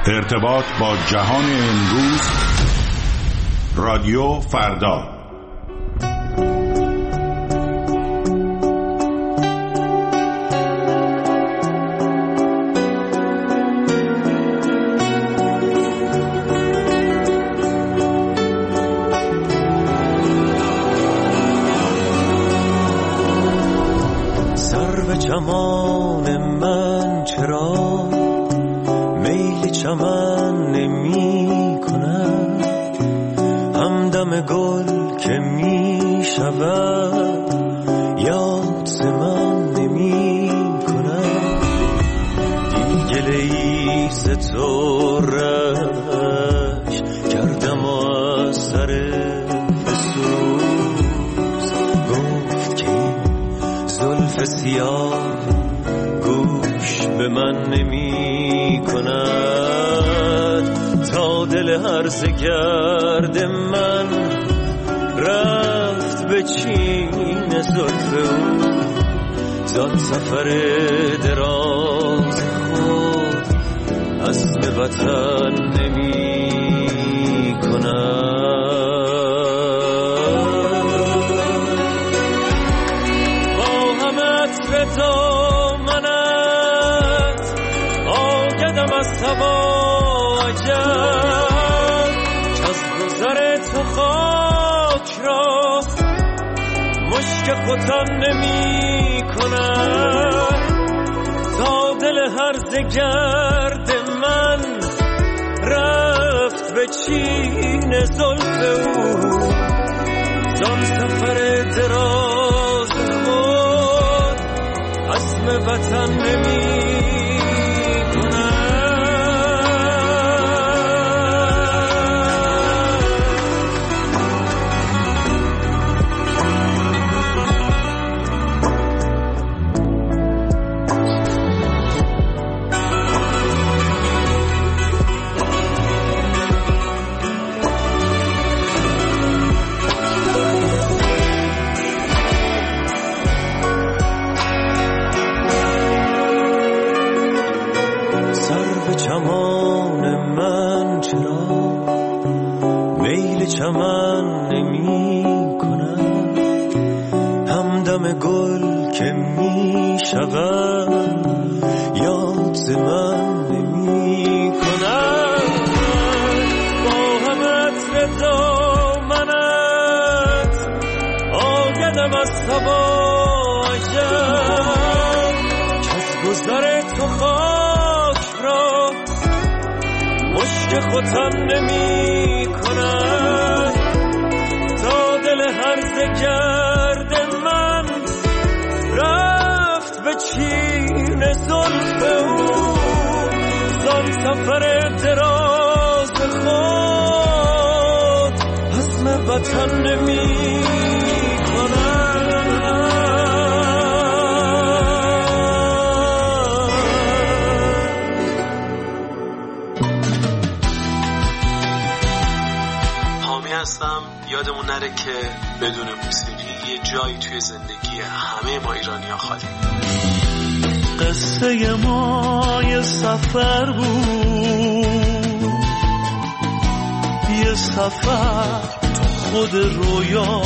ارتباط با جهان امروز، رادیو فردا. سر به چمان من چرا میل چمن نمی کند، همدم گل که می شود یاد ز من نمی کند. دیگه لیز تو رش کردم و از سر فسوس گفت که این زلف سیاه گوش به من نمی کند. تا دل هرزه گرد من رفت به چین زلف او، زان سفر دراز خود عزم وطن نمی کند. با هم عطر دامنت آگدم از هوا عجب، از گذر تو خاک را مشک ختن نمی کند. تا دل هرزه گرد من رفت به چین زلف او، زان سفر دراز خود عزم وطن نمی چمان من چرا میل چمن نمی کند، همدم گل که می شود یاد ز من نمی کند. با هم عطر دامنت آگدم از هوا عجب، کز گذر تو خاک را مشک ختن نمی کند. تا دل هرزه گرد من رفت به چین زلف او، زان سفر دراز خود عزم وطن نمی کند. هستم. یادمون نره که بدون موسیقی یه جایی توی زندگی همه ما ایرانی‌ها خالی. قصه ما یه سفر بود، یه سفر تو خود رویا،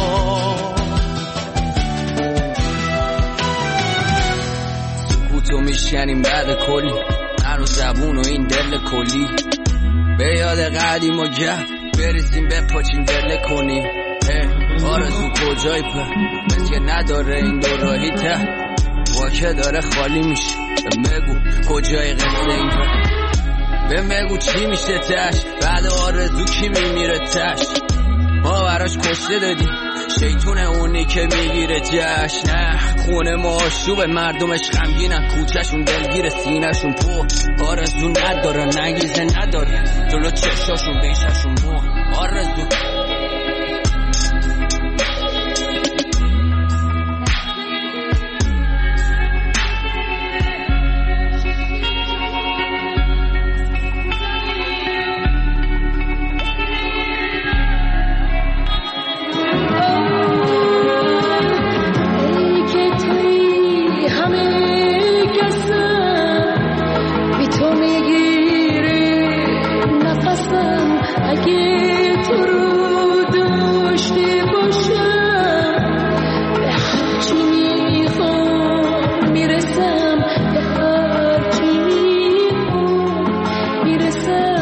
سکوتو میشکنیم بعد کلی هر زبون و این دل کلی، به یاد قدیم و گه بریزیم بپاچیم دل کنیم. آرزو کجای پر مثل نداره این دو راهی ته، واکه داره خالی میشه. بگو کجای قصه این پر، بگو چی میشه تش، بعد آرزو کی میمیره تش. ما براش کشته دادیم شیطونه اونی که میگیره جشن. خونه ما آشوب مردمش غمگینن، کوچهشون دلگیر سینهشون پر. آرزو نداره نگیزه نداره جلو چشاشون بیششون مو. آرزو تو میگیری میرسم اگه تو رو داشته باشم، به هرچی میخوام میرسم، به هرچی میخوام میرسم.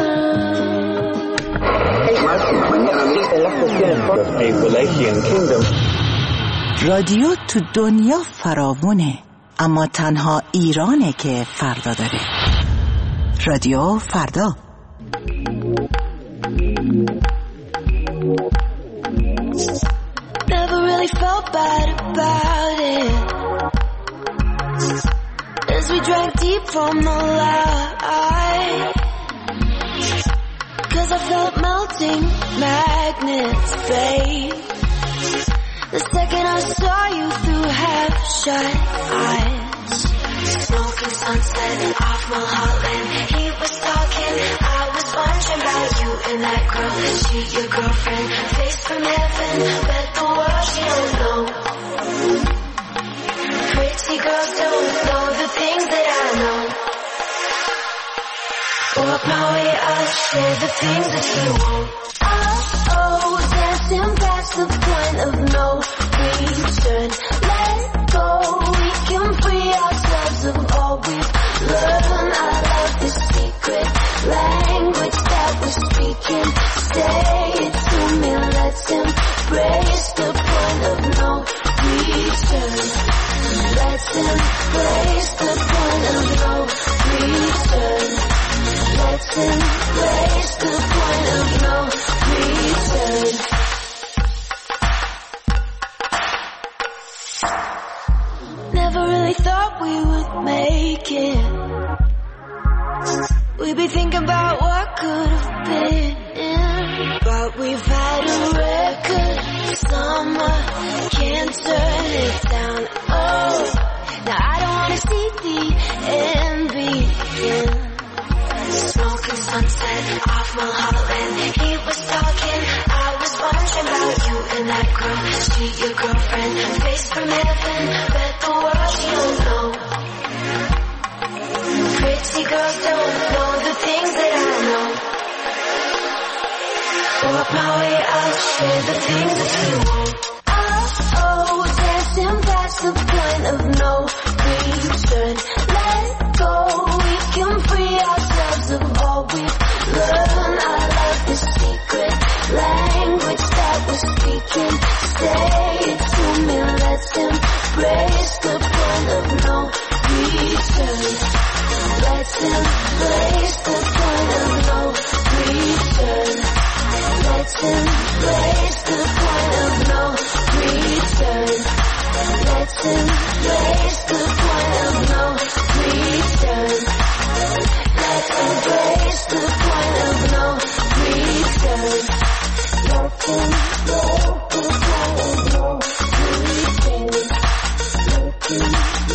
رادیو تو دنیا فراوونه، اما تنها ایرانه که فردا داره. رادیو فردا. Never really felt bad about it, as we drank deep from the light, 'cause I felt melting magnets, babe. The second I saw you through half-shut eyes, smoking sunset off Mulholland. He was talking, I was wondering about you and that girl. She your girlfriend, face from heaven, bet the world she don't know. Pretty girls don't know the things that I know. Walk my way, I'll share the things that you won't. Oh, dancing past the point of no return. Let go, we can free ourselves of all we've learned. I love this secret language that we're speaking. Say it to me, let's embrace the point of no return. Let's embrace the point of no return. Let's embrace the point of no return. Never really thought we would make it. We'd be thinking about what could have been, but we've had a record summer, can't turn it down. Oh, now I don't wanna see the end begin. Smoking sunset off Mulholland. He was talking, I was wondering about you and that girl. She your girlfriend, face from heaven, bet the world she don't know. Pretty girls don't know the things that I know. Walk my way, I'll share the things that you won't. Oh, dancing past the point of no return. Let go, we can free ourselves of all we've learned. I love this secret language that we're speaking. Say it to me, let's embrace the point of no return. Let's embrace the point of no return. Let's embrace the point of no return. Let's embrace the point of no return. Let's embrace the point of no return. Let's embrace the point of no return.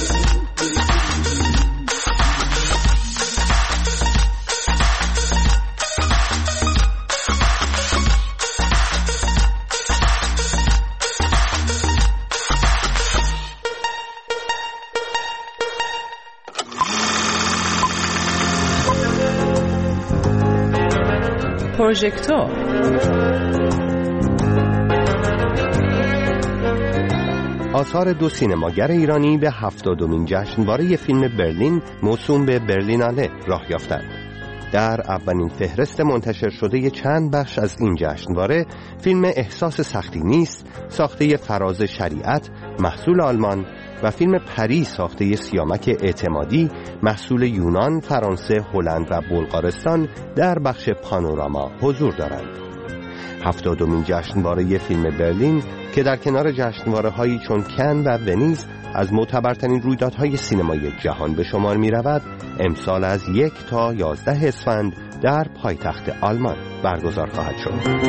پروژکتور آثار دو سینماگر ایرانی به 70مین جشنواره فیلم برلین موسوم به برلیناله راه یافتند. در اولین فهرست منتشر شده چند بخش از این جشنواره، فیلم احساس سختی نیست ساخته فراز شریعت محصول آلمان و فیلم پری ساخته سیامک اعتمادی محصول یونان، فرانسه، هلند و بلغارستان در بخش پانوراما حضور دارند. 70مین جشنواره فیلم برلین که در کنار جشنواره‌هایی چون کن و ونیز از معتبرترین رویدادهای سینمایی جهان به شمار می‌رود، امسال از 1 تا 11 اسفند در پایتخت آلمان برگزار خواهد شد.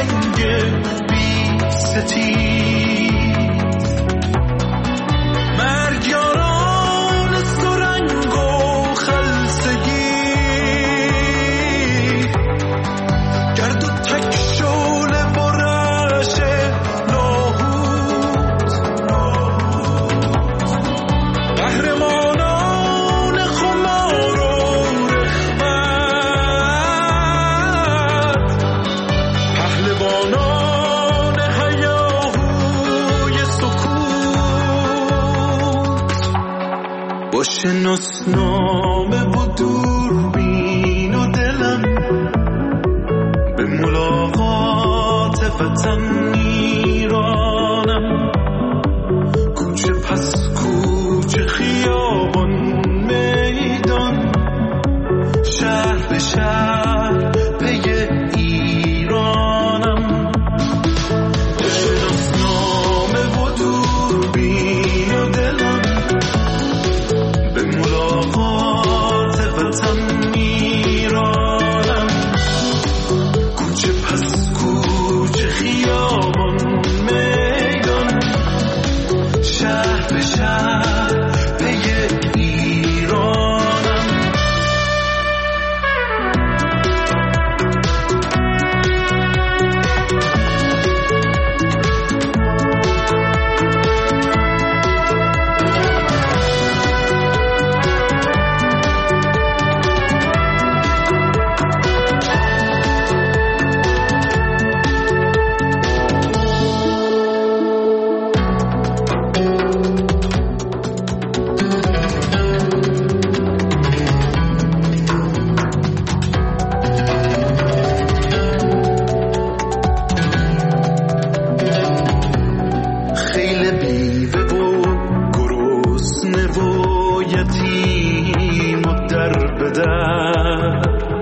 رنگ بی ستیز، مرگیاران سرنگ و خلسگی، گرد و تک شعله و رعش لاهوت، قهرمانان خمار و رخوت، پهلوانان هیاهوی سکوت، با شناسنامه و دوربین و دلم به ملاقات وطن میرانم، کوچه پس کوچه، خیابان میدان، شهر به شهر پی ایرانم، با شناسنامه و دوربین و دلم به ملاقات وطن میرانم، کوچه پس کوچه، خیابان میدان، شهر به شهر پی ایرانم. خیل بیوه و گرسنه و یتیم و در به در،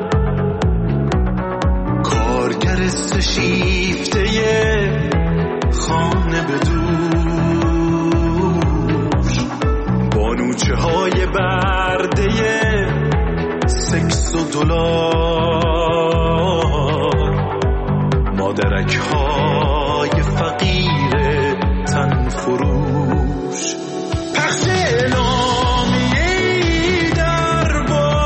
کارگر سشیفته خانه به دوش، بانوچه های برده سکس و دلار، مادرک های فقیر تن فروش، پخش اعلامیه‌ای در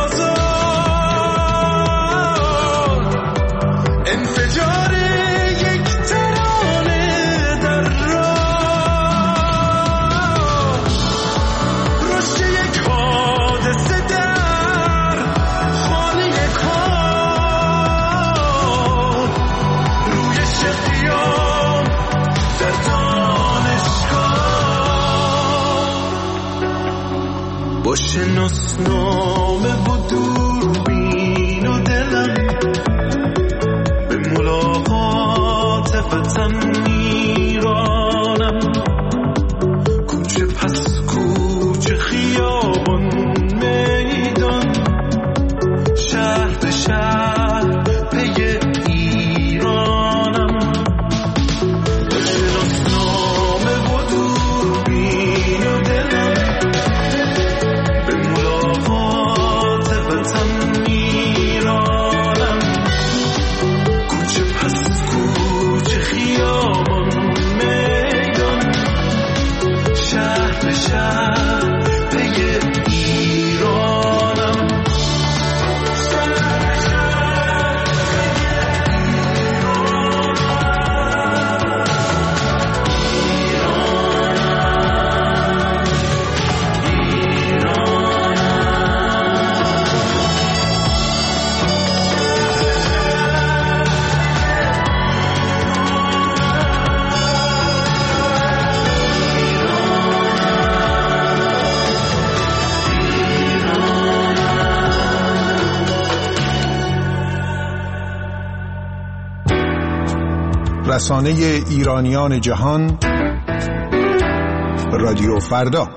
بازار، انفجار یک ترانه در راه، رشد یک حادثه در خانه کار، روی شقیان در دانشگاه، با شناسنامه و دوربین و دلم به ملاقات وطن میرانم، کوچه پس کوچه، خیابان میدان، شهر به شهر پی ایرانم، با شناسنامه و دوربین و دلم به ملاقات وطن میرانم، کوچه پس کوچه، خیابان میدان، شهر به شهر پی ایرانم. رسانه ایرانیان جهان، رادیو فردا.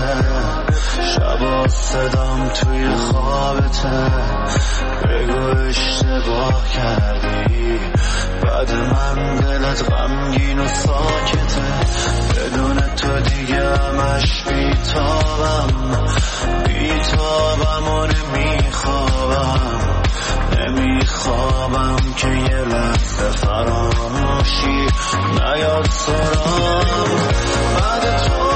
خوابته، شبا صدام توی خوابته، بگو اشتباه کردی، بعد من دلت غمگین و ساکته، بدون تو دیگه همش بیتابم و نمیخوابم که یه لحظه فراموشی نیاد سرام، بعد تو